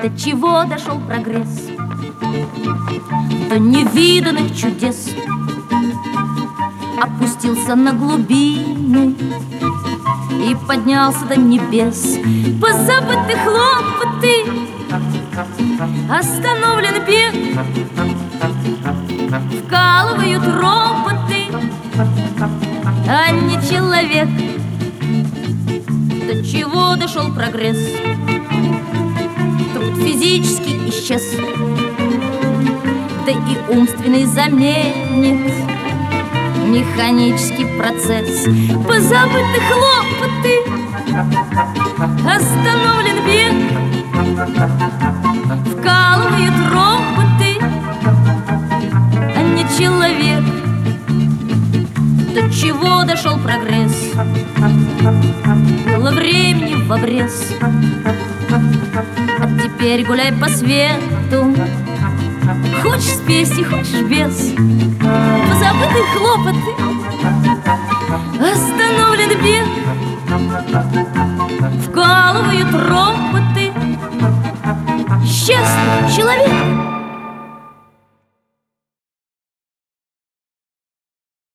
До чего дошел прогресс? До невиданных чудес. Опустился на глубины и поднялся до небес. Позабыты хлопоты, остановлен бег, вкалывают роботы, а не человек. До чего дошел прогресс? Труд физически исчез, да и умственный заменит механический процесс. Позабыты хлопоты, остановлен бег, вкалывают роботы, а не человек. До чего дошел прогресс? Было времени в обрез, а теперь гуляй по свету. Хочешь с песней, хочешь без. Позабыты хлопоты, остановлен бег, вкалывают роботы. Счастный человек.